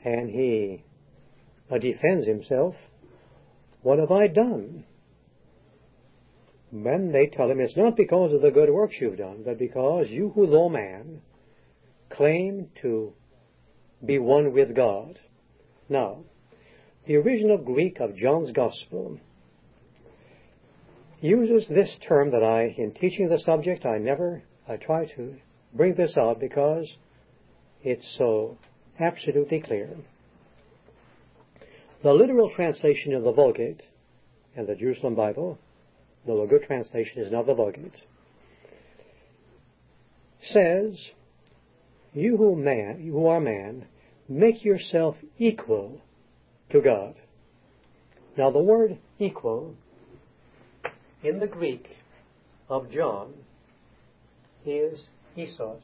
and he defends himself. What have I done? When they tell him it's not because of the good works you've done, but because you who, though man, claim to be one with God. Now, the original Greek of John's Gospel uses this term that in teaching the subject, I try to bring this out because it's so absolutely clear. The literal translation of the Vulgate and the Jerusalem Bible, though a good translation is not the Vulgate, says, you who are man, make yourself equal to God. Now the word equal in the Greek of John is isos.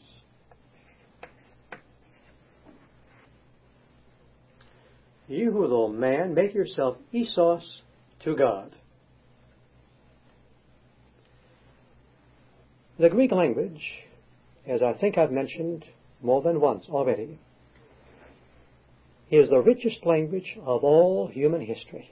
You who, though man, make yourself isos to God. The Greek language, as I think I've mentioned more than once already, is the richest language of all human history.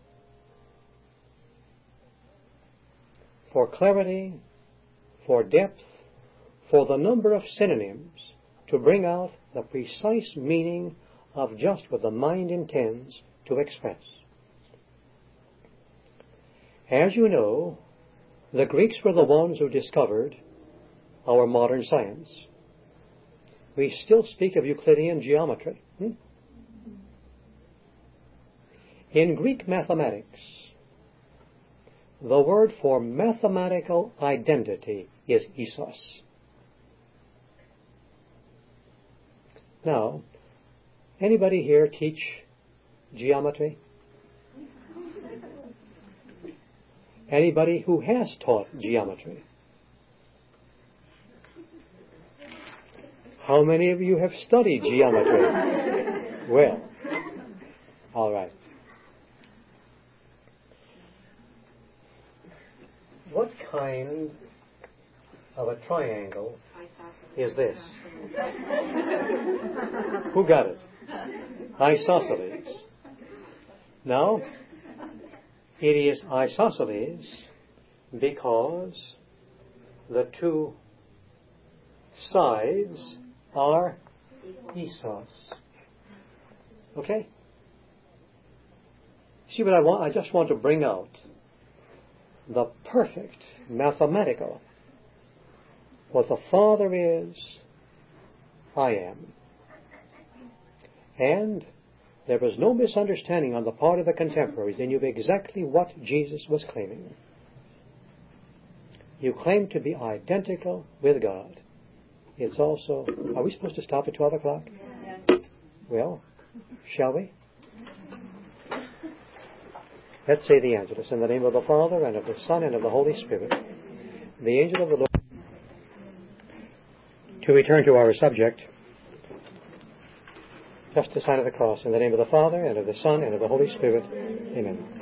For clarity, for depth, for the number of synonyms to bring out the precise meaning of just what the mind intends to express. As you know, the Greeks were the ones who discovered our modern science. We still speak of Euclidean geometry. In Greek mathematics, the word for mathematical identity is isos. Now, anybody here teach geometry? Anybody who has taught geometry? How many of you have studied geometry? Well, all right. What kind of a triangle is this? Who got it? Isosceles. Now, it is isosceles because the two sides are isos. Okay? See what I want? I just want to bring out the perfect mathematical. What the Father is, I am. And there was no misunderstanding on the part of the contemporaries. They knew exactly what Jesus was claiming. You claim to be identical with God. It's also... Are we supposed to stop at 12 o'clock? Yes. Well, shall we? Let's say the Angelus. In the name of the Father, and of the Son, and of the Holy Spirit. The angel of the Lord. To return to our subject, just the sign of the cross. In the name of the Father, and of the Son, and of the Holy Spirit. Amen.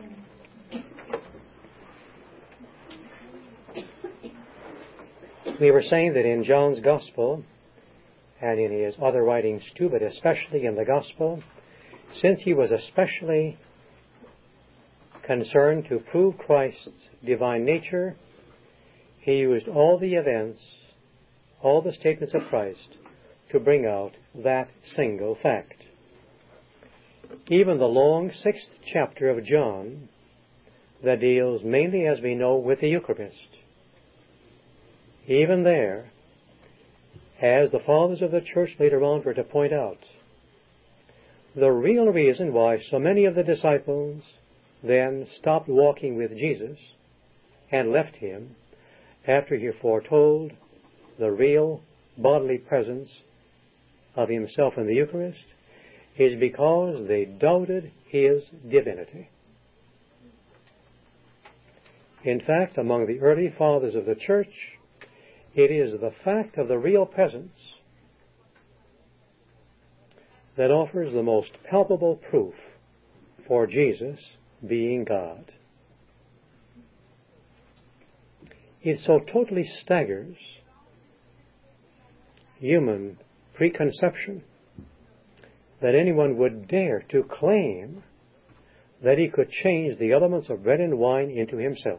We were saying that in John's Gospel, and in his other writings too, but especially in the Gospel, since he was especially concerned to prove Christ's divine nature, he used all the events, all the statements of Christ, to bring out that single fact. Even the long 6th chapter of John, that deals mainly, as we know, with the Eucharist, even there, as the fathers of the church later on were to point out, the real reason why so many of the disciples then stopped walking with Jesus and left him after he foretold the real bodily presence of himself in the Eucharist is because they doubted his divinity. In fact, among the early fathers of the church, it is the fact of the real presence that offers the most palpable proof for Jesus being God. It so totally staggers human preconception that anyone would dare to claim that he could change the elements of bread and wine into himself.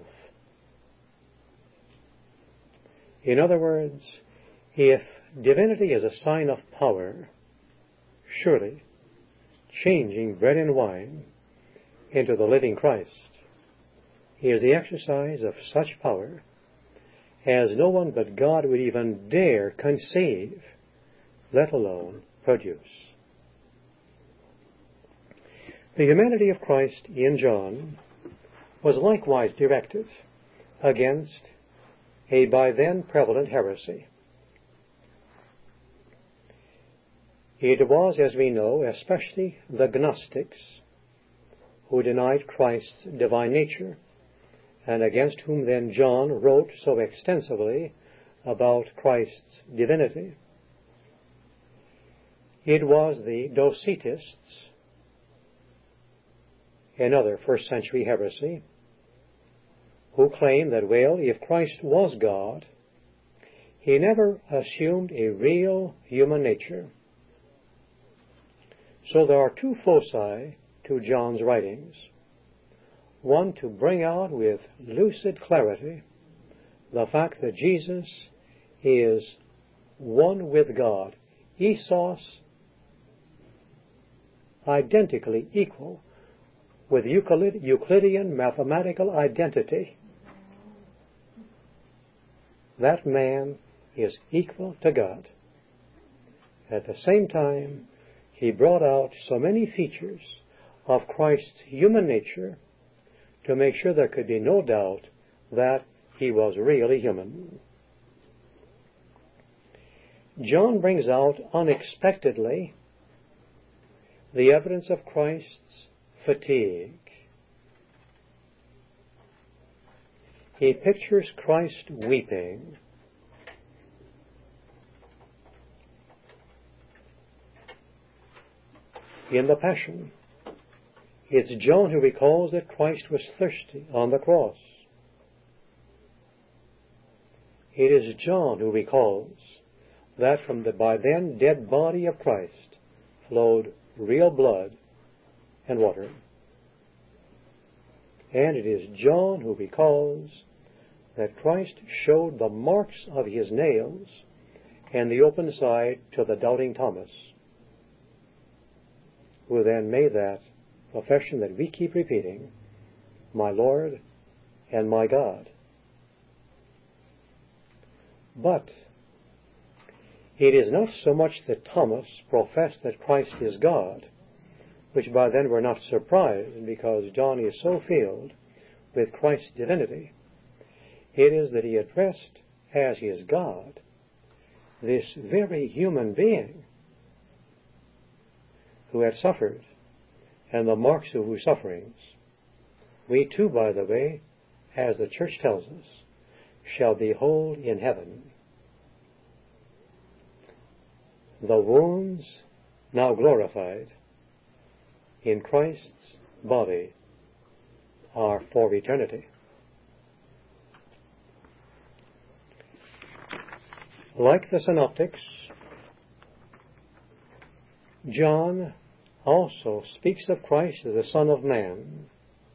In other words, if divinity is a sign of power, surely changing bread and wine into the living Christ is the exercise of such power as no one but God would even dare conceive, let alone produce. The humanity of Christ in John was likewise directed against a by then prevalent heresy. It was, as we know, especially the Gnostics who denied Christ's divine nature, and against whom then John wrote so extensively about Christ's divinity. It was the Docetists, another first-century heresy, who claimed that, well, if Christ was God, he never assumed a real human nature. So there are two foci to John's writings. One, to bring out with lucid clarity the fact that Jesus is one with God, isos, identically equal with Euclidean mathematical identity. That man is equal to God. At the same time, he brought out so many features of Christ's human nature to make sure there could be no doubt that he was really human. John brings out unexpectedly the evidence of Christ's fatigue. He pictures Christ weeping. In the Passion, it's John who recalls that Christ was thirsty on the cross. It is John who recalls that from the by then dead body of Christ flowed real blood and water. And it is John who recalls that Christ showed the marks of his nails and the open side to the doubting Thomas, who then made that profession that we keep repeating, my Lord and my God. But it is not so much that Thomas professed that Christ is God, which by then we're not surprised because John is so filled with Christ's divinity. It is that he addressed as his God this very human being who had suffered, and the marks of whose sufferings we too, by the way, as the Church tells us, shall behold in heaven. The wounds now glorified in Christ's body are for eternity. Like the Synoptics, John also speaks of Christ as the Son of Man.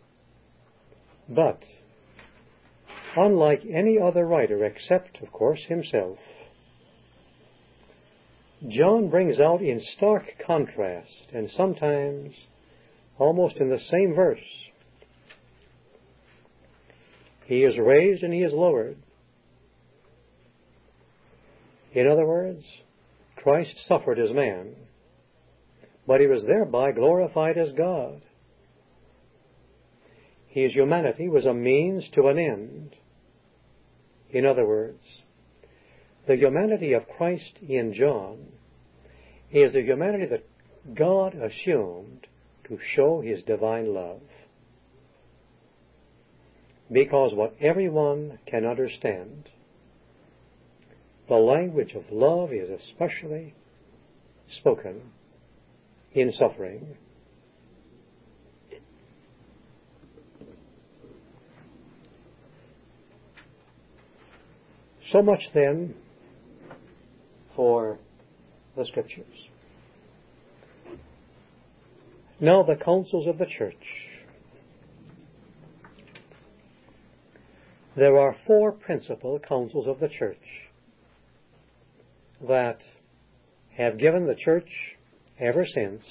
But, unlike any other writer except, of course, himself, John brings out in stark contrast, and sometimes almost in the same verse, he is raised and he is lowered. In other words, Christ suffered as man, but he was thereby glorified as God. His humanity was a means to an end. In other words, the humanity of Christ in John is the humanity that God assumed to show his divine love. Because what everyone can understand, the language of love is especially spoken in suffering. So much then for the Scriptures. Now the councils of the church. There are 4 principal councils of the church that have given the church ever since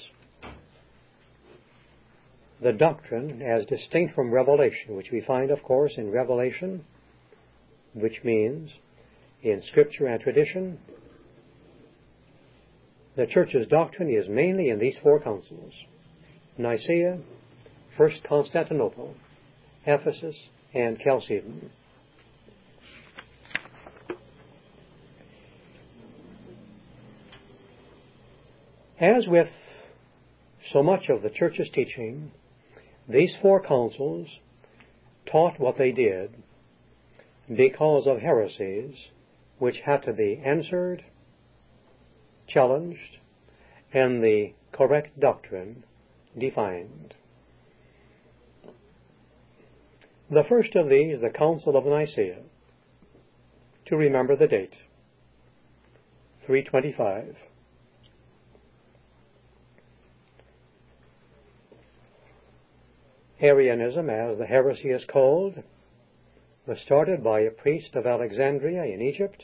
the doctrine as distinct from revelation, which we find, of course, in Revelation, which means in Scripture and tradition. The church's doctrine is mainly in these 4 councils: Nicaea, First Constantinople, Ephesus, and Chalcedon. As with so much of the church's teaching, these 4 councils taught what they did because of heresies which had to be answered, challenged, and the correct doctrine defined. The first of these, the Council of Nicaea, to remember the date, 325. Arianism, as the heresy is called, was started by a priest of Alexandria in Egypt,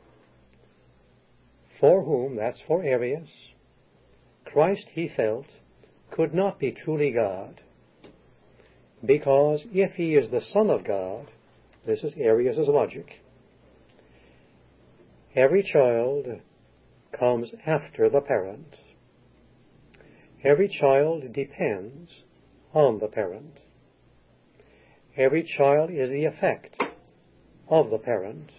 for whom, that's for Arius, Christ, he felt, could not be truly God, because if he is the Son of God, this is Arius' logic, every child comes after the parent. Every child depends on the parent. Every child is the effect of the parent.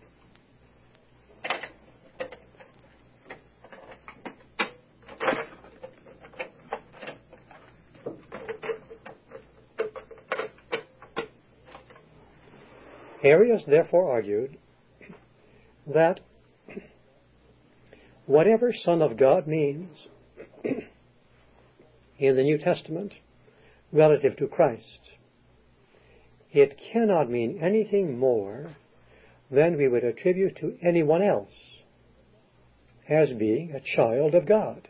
Arius therefore argued that whatever Son of God means in the New Testament relative to Christ, it cannot mean anything more than we would attribute to anyone else as being a child of God.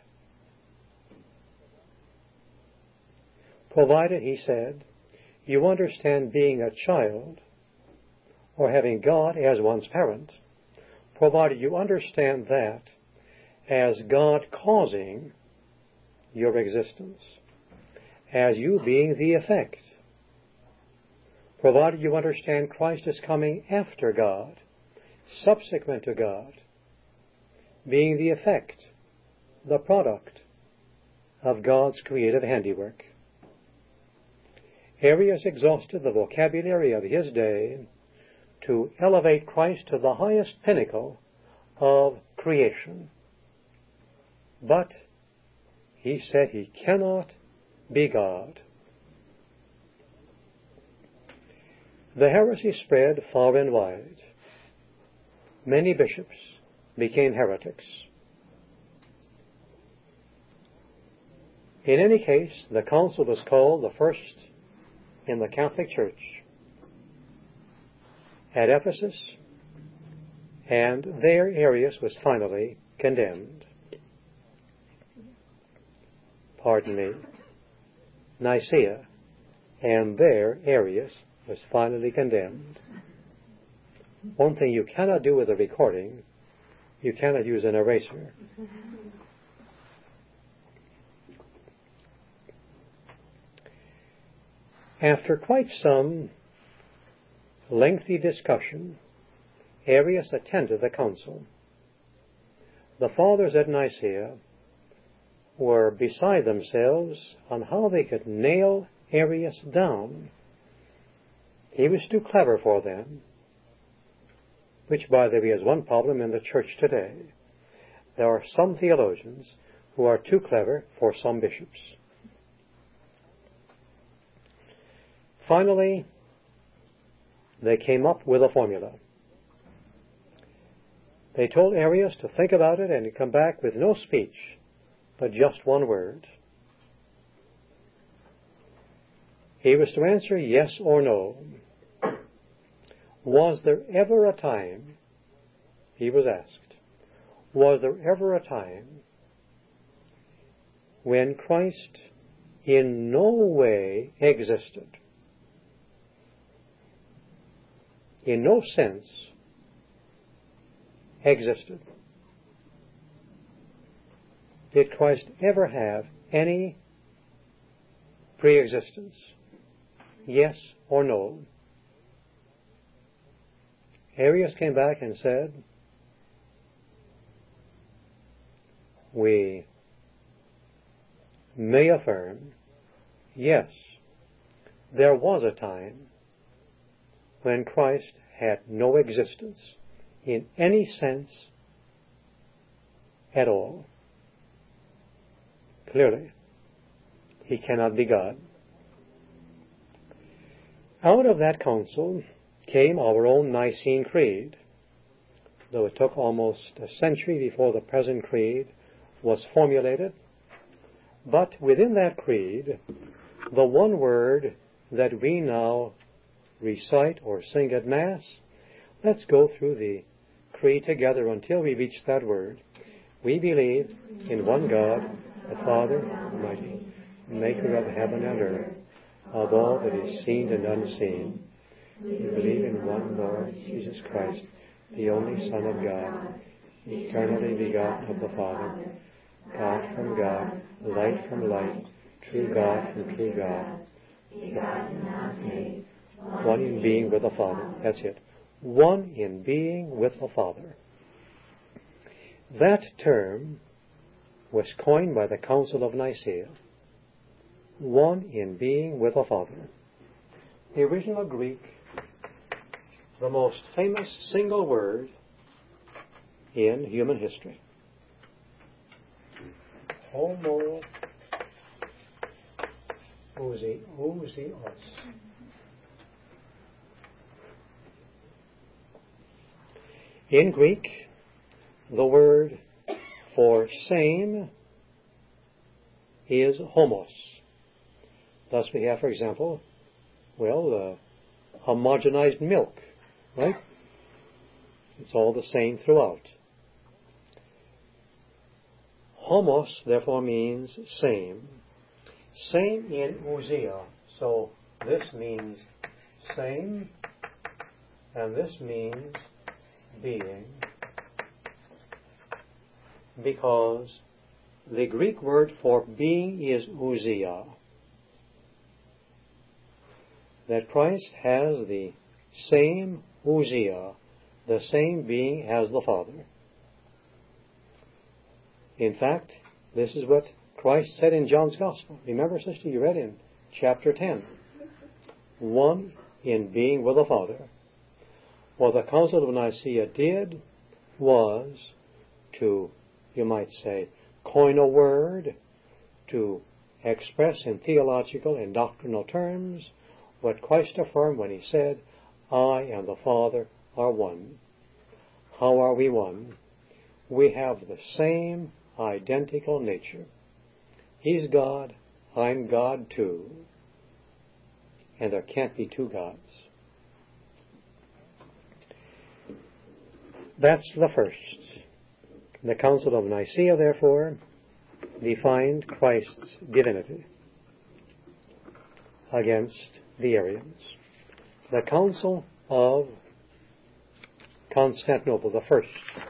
Provided, he said, you understand being a child or having God as one's parent, provided you understand that as God causing your existence, as you being the effect, provided you understand Christ is coming after God, subsequent to God, being the effect, the product of God's creative handiwork. Arius exhausted the vocabulary of his day to elevate Christ to the highest pinnacle of creation. But he said he cannot be God. The heresy spread far and wide. Many bishops became heretics. In any case, the council was called the first in the Catholic Church at Ephesus, and there Arius was finally condemned. Nicaea, and there Arius was finally condemned. One thing you cannot do with a recording, you cannot use an eraser. After quite some lengthy discussion, Arius attended the council. The fathers at Nicaea were beside themselves on how they could nail Arius down. He was too clever for them, which, by the way, is one problem in the church today. There are some theologians who are too clever for some bishops. Finally, they came up with a formula. They told Arius to think about it and to come back with no speech, but just one word. He was to answer yes or no. Was there ever a time, he was asked, was there ever a time when Christ in no way existed. In no sense existed. Did Christ ever have any pre-existence? Yes or no? Arius came back and said, we may affirm, yes, there was a time when Christ had no existence in any sense at all. Clearly, he cannot be God. Out of that council came our own Nicene Creed, though it took almost a century before the present creed was formulated. But within that creed, the one word that we now recite or sing at Mass, let's go through the creed together until we reach that word. We believe in one God, the Father Almighty, maker of heaven and earth, of all that is seen and unseen. We believe in one Lord Jesus Christ, the only Son of God, eternally begotten of the Father, God from God, light from light, true God from true God, begotten, not made, one in being with the Father. That's it. One in being with the Father. That term was coined by the Council of Nicaea. One in being with the Father. The original Greek, the most famous single word in human history. Homo ousios. In Greek, the word for same is homos. Thus we have, for example, homogenized milk, right? It's all the same throughout. Homos, therefore, means same. Same in ousia. So this means same, and this means being. Because the Greek word for being is ousia. That Christ has the same ousia, the same being as the Father. In fact, this is what Christ said in John's Gospel. Remember, sister, you read in chapter 10. One in being with the Father. What the Council of Nicaea did was to, you might say, coin a word to express in theological and doctrinal terms what Christ affirmed when he said, I and the Father are one. How are we one? We have the same identical nature. He's God, I'm God too. And there can't be two gods. That's the first. The Council of Nicaea, therefore, defined Christ's divinity against the Arians. The Council of Constantinople, the first.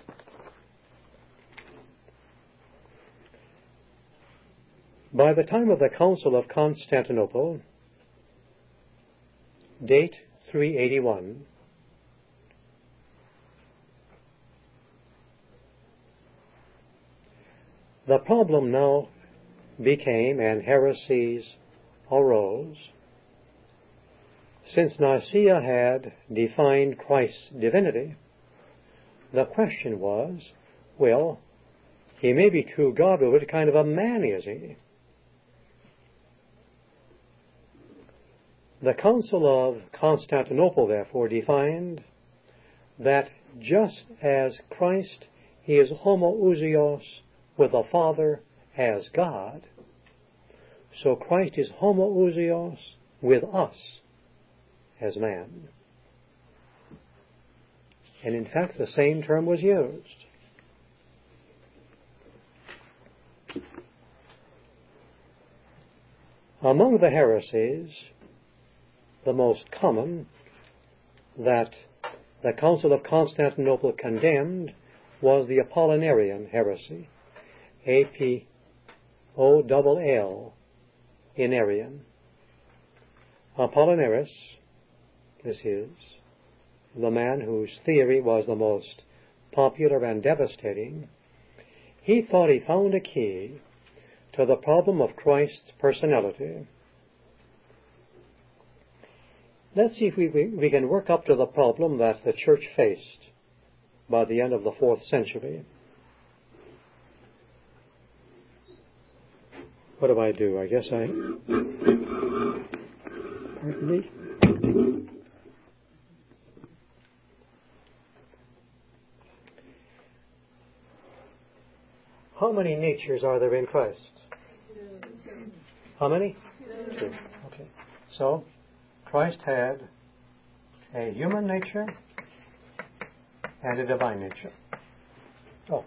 By the time of the Council of Constantinople, date 381, the problem now became, and heresies arose, since Nicaea had defined Christ's divinity, the question was, well, he may be true God, but what kind of a man is he? The Council of Constantinople, therefore, defined that just as Christ is homoousios with the Father as God, so Christ is homoousios with us as man. And in fact, the same term was used. Among the heresies, the most common that the Council of Constantinople condemned was the Apollinarian heresy, A-P-O-L-L, in Arian. Apollinaris, this is, the man whose theory was the most popular and devastating, he thought he found a key to the problem of Christ's personality. Let's see if we can work up to the problem that the church faced by the end of the 4th century. What do? I guess pardon me. How many natures are there in Christ? How many? Two. Okay. So, Christ had a human nature and a divine nature. Oh.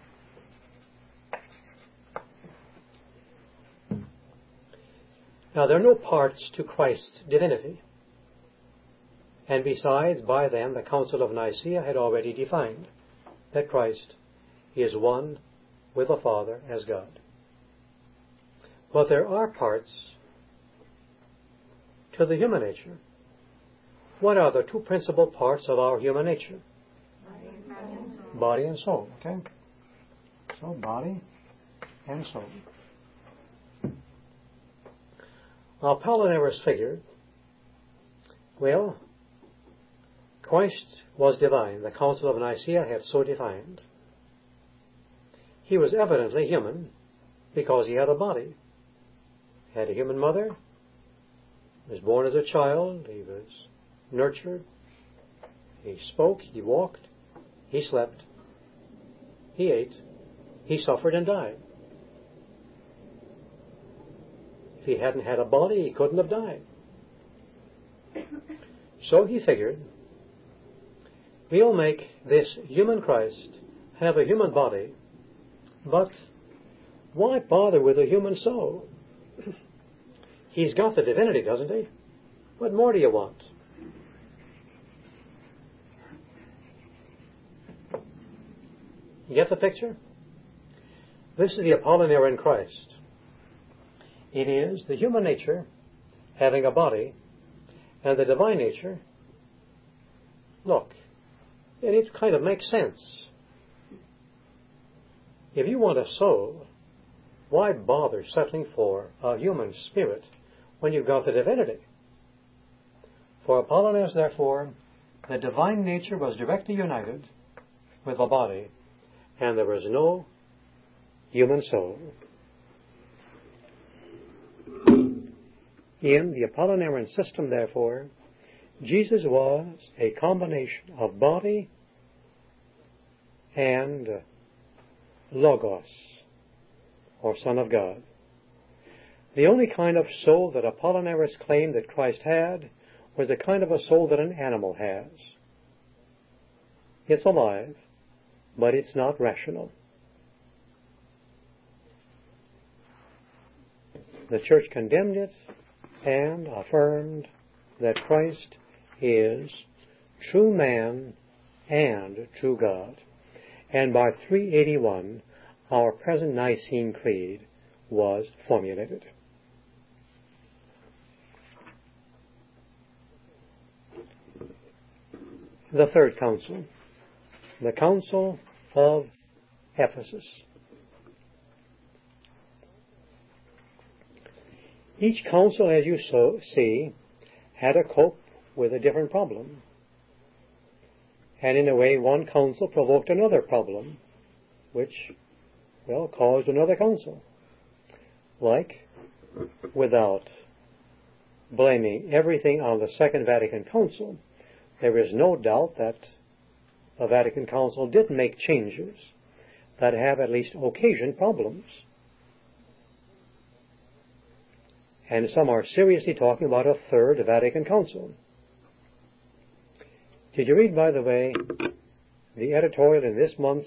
Now, there are no parts to Christ's divinity. And besides, by then, the Council of Nicaea had already defined that Christ is one with the Father as God. But there are parts to the human nature. What are the two principal parts of our human nature? Body and soul. Okay? So, body and soul. Now, Apollinaris figured, well, Christ was divine. The Council of Nicaea had so defined. He was evidently human because he had a body. He had a human mother. He was born as a child. He was nurtured. He spoke. He walked. He slept. He ate. He suffered and died. If he hadn't had a body, he couldn't have died. So he figured, we'll make this human Christ have a human body, but why bother with a human soul? He's got the divinity, doesn't he? What more do you want? You get the picture? This is the Apollinarian Christ. It is the human nature having a body and the divine nature. Look, and it kind of makes sense. If you want a soul, why bother settling for a human spirit when you've got the divinity? For Apollinaris, therefore, the divine nature was directly united with the body, and there was no human soul. In the Apollinarian system, therefore, Jesus was a combination of body and Logos, or Son of God. The only kind of soul that Apollinaris claimed that Christ had was the kind of a soul that an animal has. It's alive, but it's not rational. The church condemned it and affirmed that Christ is true man and true God. And by 381, our present Nicene Creed was formulated. The third council, the Council of Ephesus. Each council, as you see, had to cope with a different problem. And in a way, one council provoked another problem, which, well, caused another council. Like, without blaming everything on the Second Vatican Council, there is no doubt that the Vatican Council did make changes that have at least occasioned problems. And some are seriously talking about a third Vatican Council. Did you read, by the way, the editorial in this month's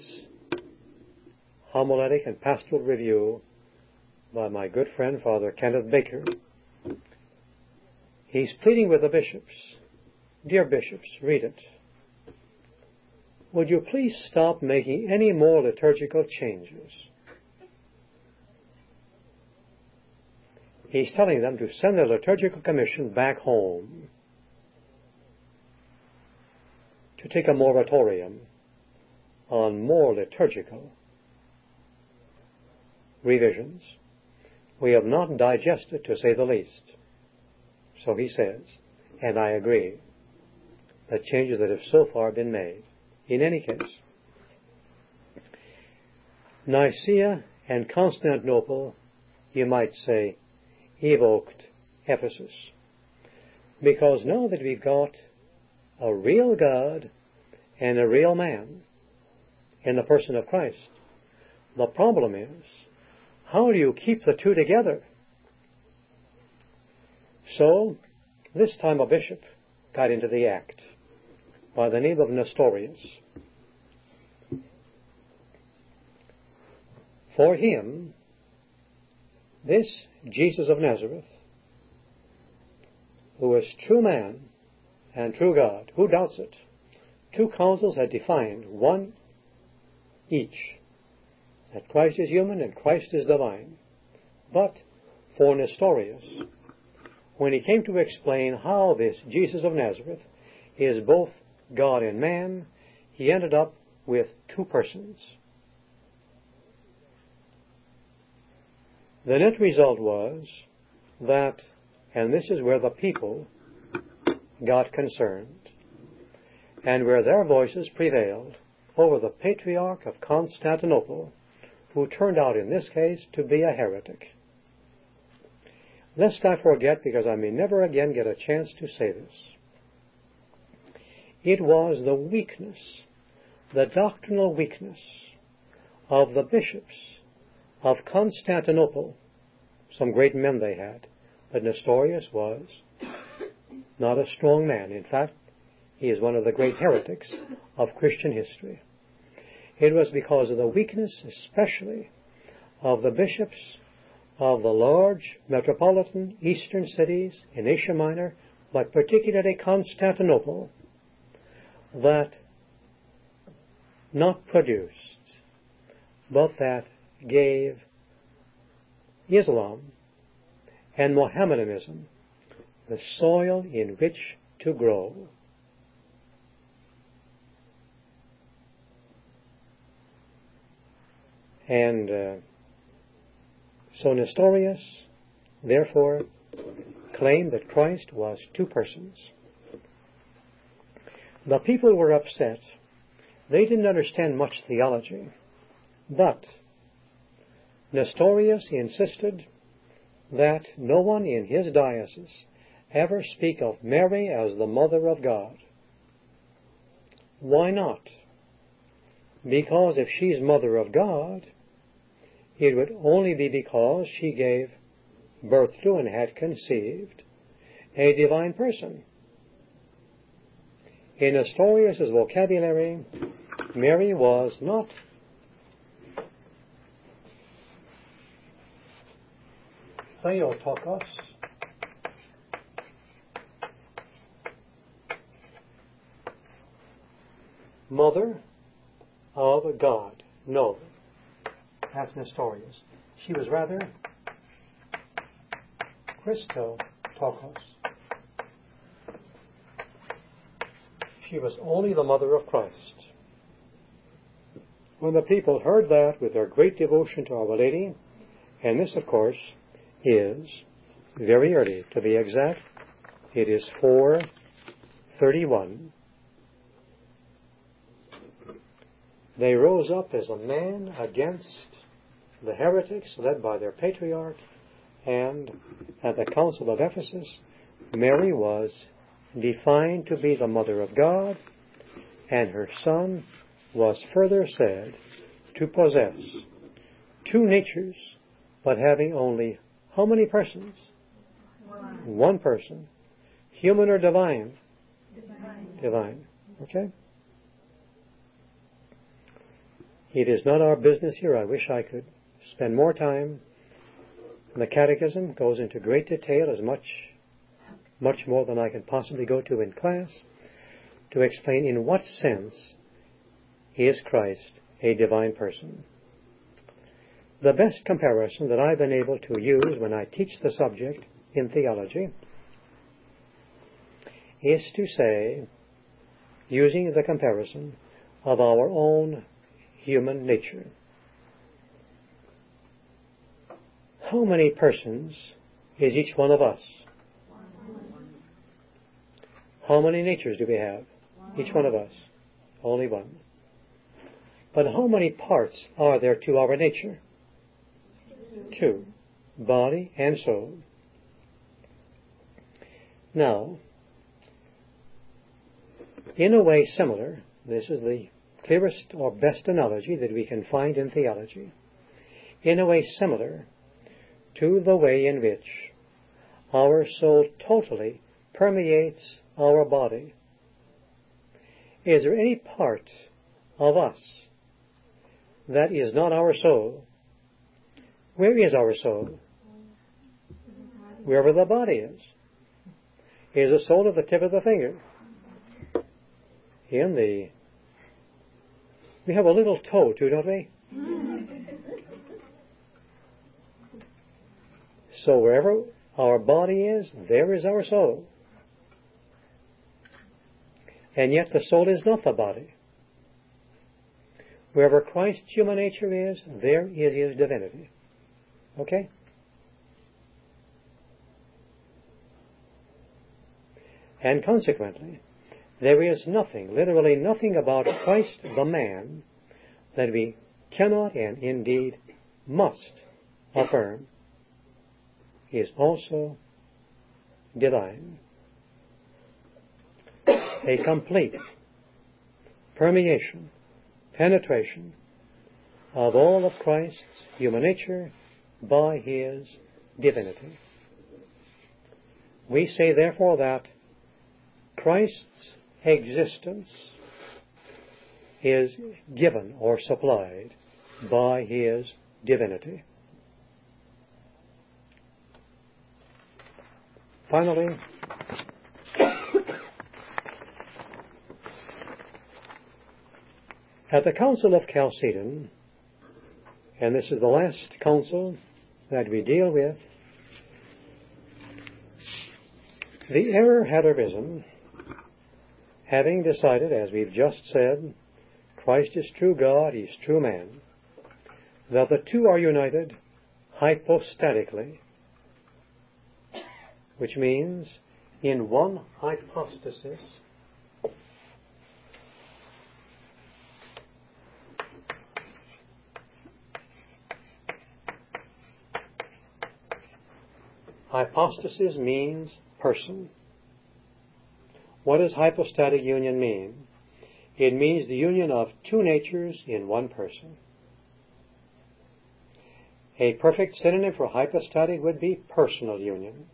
Homiletic and Pastoral Review by my good friend Father Kenneth Baker? He's pleading with the bishops. Dear bishops, read it. Would you please stop making any more liturgical changes? He's telling them to send the liturgical commission back home, to take a moratorium on more liturgical revisions. We have not digested, to say the least. So he says, and I agree, the changes that have so far been made. In any case, Nicaea and Constantinople, you might say, evoked Ephesus. Because now that we've got a real God and a real man in the person of Christ, the problem is, how do you keep the two together? So, this time a bishop got into the act by the name of Nestorius. For him, this Jesus of Nazareth, who was true man and true God, who doubts it? Two councils had defined, one each, that Christ is human and Christ is divine. But for Nestorius, when he came to explain how this Jesus of Nazareth is both God and man, he ended up with two persons. The net result was that, and this is where the people got concerned, and where their voices prevailed over the Patriarch of Constantinople, who turned out in this case to be a heretic. Lest I forget, because I may never again get a chance to say this, it was the weakness, the doctrinal weakness of the bishops of Constantinople. Some great men they had, but Nestorius was not a strong man. In fact, he is one of the great heretics of Christian history. It was because of the weakness, especially, of the bishops of the large metropolitan eastern cities in Asia Minor, but particularly Constantinople, that not produced, but that gave Islam and Mohammedanism the soil in which to grow. And so Nestorius, therefore, claimed that Christ was two persons. The people were upset. They didn't understand much theology. But Nestorius insisted that no one in his diocese ever speak of Mary as the Mother of God. Why not? Because if she's Mother of God, it would only be because she gave birth to and had conceived a divine person. In Nestorius' vocabulary, Mary was not Theotokos, Mother of God. No, that's Nestorius. She was rather Christotokos. She was only the mother of Christ. When the people heard that with their great devotion to Our Lady, and this, of course, is very early, to be exact, it is 431. They rose up as a man against the heretics led by their patriarch, and at the Council of Ephesus, Mary was defined to be the Mother of God, and her Son was further said to possess two natures, but having only how many persons? One person. Human or divine? Divine. Okay? It is not our business here. I wish I could spend more time The Catechism goes into great detail, as much more than I can possibly go to in class, to explain in what sense is Christ a divine person. The best comparison that I've been able to use when I teach the subject in theology is to say, using the comparison of our own human nature. How many persons is each one of us? How many natures do we have? Each one of us. Only one. But how many parts are there to our nature? Two. Body and soul. Now, in a way similar, this is the clearest or best analogy that we can find in theology, in a way similar to the way in which our soul totally permeates our body. Is there any part of us that is not our soul? Where is our soul? Wherever the body is. Is the soul at the tip of the finger? We have a little toe too, don't we? So wherever our body is, there is our soul. And yet the soul is not the body. Wherever Christ's human nature is, there is His divinity. Okay? And consequently, there is nothing, literally nothing about Christ the man that we cannot and indeed must affirm is also divine. A complete permeation, penetration of all of Christ's human nature by His divinity. We say therefore that Christ's existence is given or supplied by His divinity. Finally, at the Council of Chalcedon, and this is the last council that we deal with, the error had arisen, having decided, as we've just said, Christ is true God, He's true man, that the two are united hypostatically, which means in one hypostasis. Hypostasis means person. What does hypostatic union mean? It means the union of two natures in one person. A perfect synonym for hypostatic would be personal union.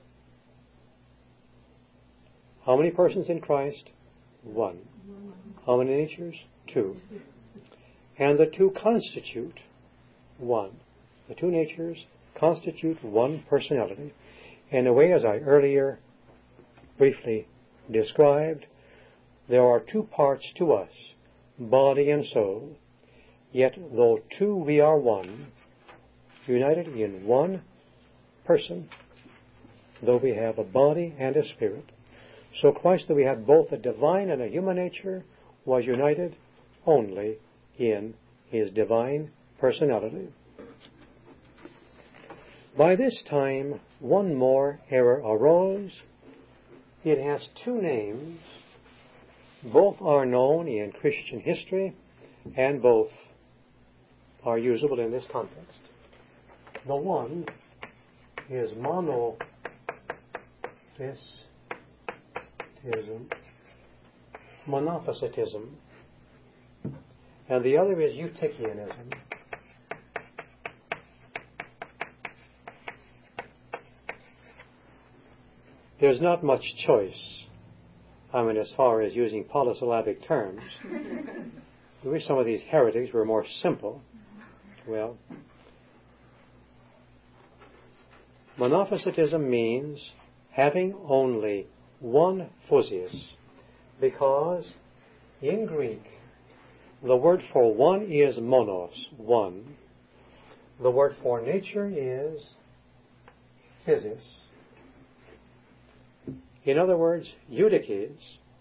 How many persons in Christ? One. How many natures? Two. And the two constitute one. The two natures constitute one personality. In a way, as I earlier briefly described, there are two parts to us, body and soul. Yet, though two, we are one, united in one person, though we have a body and a spirit. So Christ, though we had both a divine and a human nature, was united only in His divine personality. By this time, one more error arose. It has two names. Both are known in Christian history, and both are usable in this context. The one is monophysitism, and the other is Eutychianism. There's not much choice, as far as using polysyllabic terms. I wish some of these heretics were more simple. Well, Monophysitism means having only one physis, because in Greek the word for one is monos, one. The word for nature is physis. In other words, Eutyches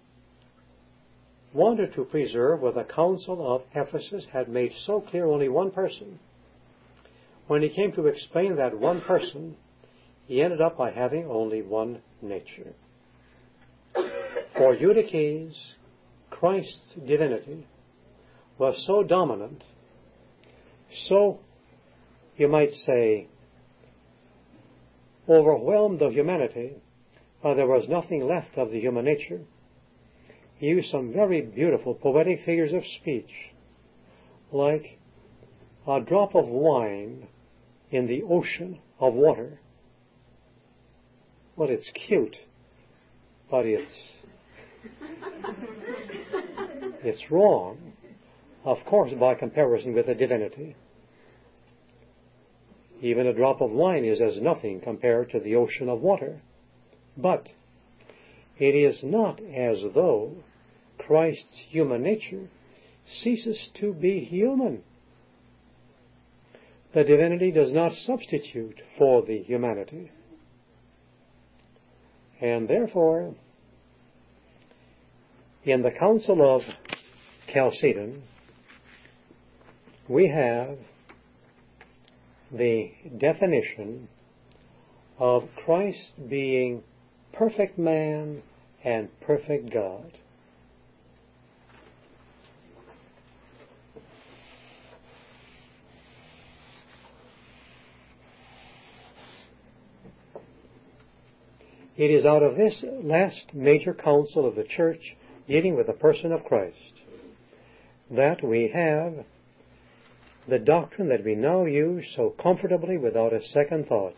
wanted to preserve what the Council of Ephesus had made so clear only one person. When he came to explain that one person, he ended up by having only one nature. For Eutyches, Christ's divinity was so dominant, so, you might say, overwhelmed the humanity, there was nothing left of the human nature. He used some very beautiful poetic figures of speech, like a drop of wine in the ocean of water. Well, it's cute, but it's wrong, of course, by comparison with the divinity. Even a drop of wine is as nothing compared to the ocean of water. But it is not as though Christ's human nature ceases to be human. The divinity does not substitute for the humanity. And therefore, in the Council of Chalcedon, we have the definition of Christ being perfect man and perfect God. It is out of this last major council of the Church dealing with the person of Christ that we have the doctrine that we now use so comfortably without a second thought,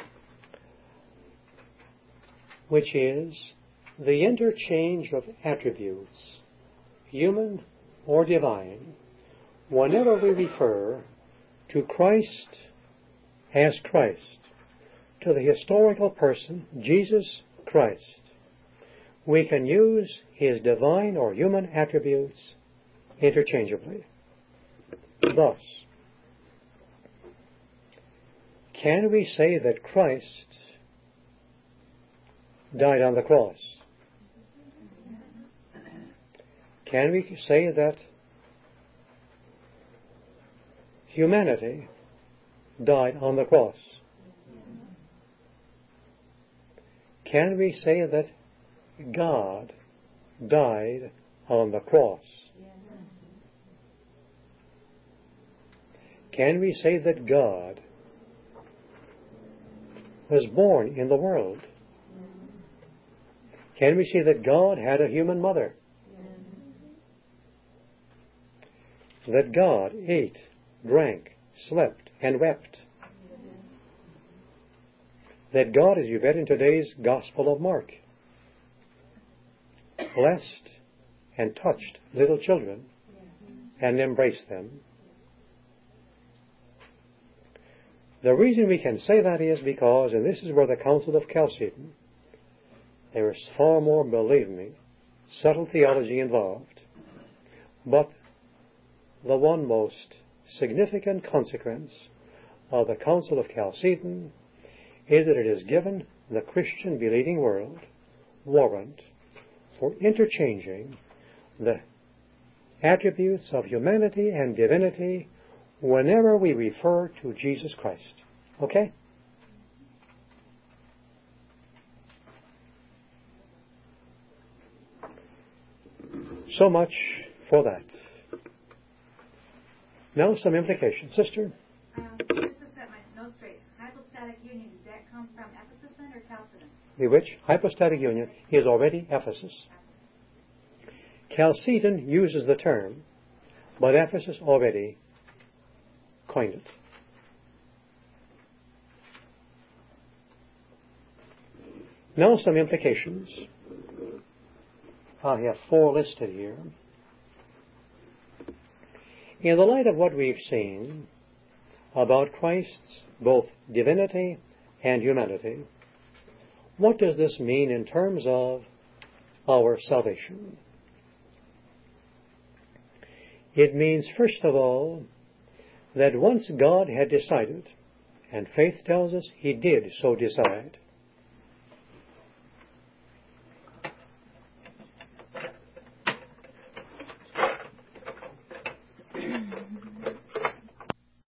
which is the interchange of attributes, human or divine, whenever we refer to Christ as Christ, to the historical person, Jesus Christ. We can use his divine or human attributes interchangeably. Thus, can we say that Christ died on the cross? Can we say that humanity died on the cross? Can we say that God died on the cross? Can we say that God was born in the world? Can we say that God had a human mother? That God ate, drank, slept, and wept? That God, as you read in today's Gospel of Mark, blessed and touched little children and embraced them? The reason we can say that is because, and this is where the Council of Chalcedon, there is far more, believe me, subtle theology involved. But the one most significant consequence of the Council of Chalcedon is that it has given the Christian believing world warrant for interchanging the attributes of humanity and divinity whenever we refer to Jesus Christ. Okay? So much for that. Now some implications. Sister? Just to set my notes straight, hypostatic union, does that come from Ephesus then or Chalcedon? The which? Hypostatic union is already Ephesus. Chalcedon uses the term, but Ephesus already coined it. Now some implications. I have 4 listed here. In the light of what we've seen about Christ's both divinity and humanity. What does this mean in terms of our salvation? It means, first of all, that once God had decided, and faith tells us He did so decide,